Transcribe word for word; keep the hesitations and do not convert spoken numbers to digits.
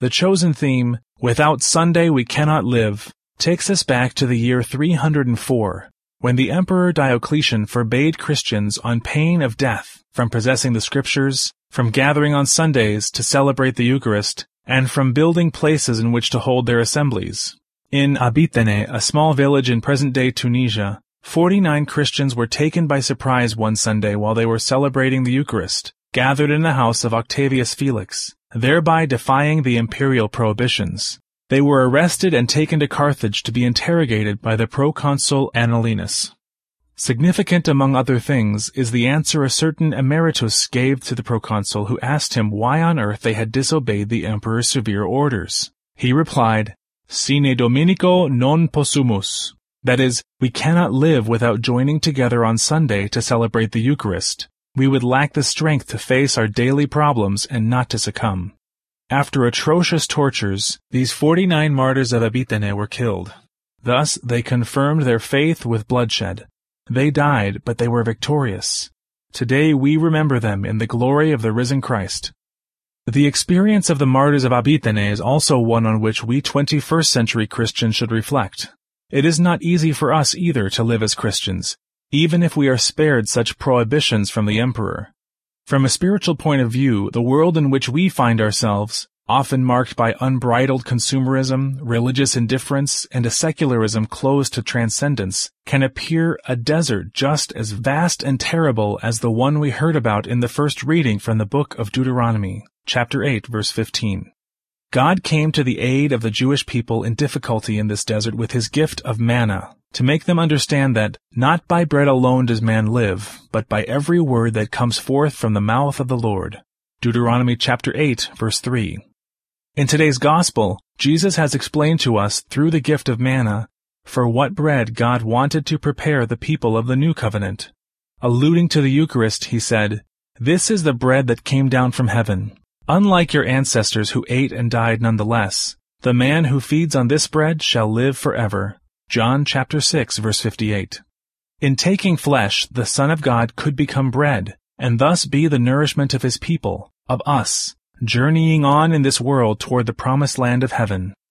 The chosen theme, "Without Sunday we cannot live," takes us back to the year three hundred four, when the Emperor Diocletian forbade Christians on pain of death from possessing the Scriptures, from gathering on Sundays to celebrate the Eucharist, and from building places in which to hold their assemblies. In Abitene, a small village in present-day Tunisia, forty-nine Christians were taken by surprise one Sunday while they were celebrating the Eucharist, gathered in the house of Octavius Felix, thereby defying the imperial prohibitions. They were arrested and taken to Carthage to be interrogated by the proconsul Annalenus. Significant among other things is the answer a certain Emeritus gave to the proconsul who asked him why on earth they had disobeyed the emperor's severe orders. He replied, "Sine Dominico non possumus," that is, we cannot live without joining together on Sunday to celebrate the Eucharist. We would lack the strength to face our daily problems and not to succumb. After atrocious tortures, these forty-nine martyrs of Abitene were killed. Thus, they confirmed their faith with bloodshed. They died, but they were victorious. Today we remember them in the glory of the risen Christ. The experience of the martyrs of Abitene is also one on which we twenty-first century Christians should reflect. It is not easy for us either to live as Christians, even if we are spared such prohibitions from the emperor. From a spiritual point of view, the world in which we find ourselves, often marked by unbridled consumerism, religious indifference, and a secularism closed to transcendence, can appear a desert just as vast and terrible as the one we heard about in the first reading from the book of Deuteronomy, chapter eight, verse fifteen. God came to the aid of the Jewish people in difficulty in this desert with his gift of manna, to make them understand that not by bread alone does man live, but by every word that comes forth from the mouth of the Lord. Deuteronomy chapter eight, verse three. In today's Gospel, Jesus has explained to us through the gift of manna for what bread God wanted to prepare the people of the New Covenant. Alluding to the Eucharist, he said, "This is the bread that came down from heaven. Unlike your ancestors who ate and died nonetheless, the man who feeds on this bread shall live forever." John chapter six, verse fifty-eight. In taking flesh, the Son of God could become bread, and thus be the nourishment of his people, of us, journeying on in this world toward the promised land of heaven.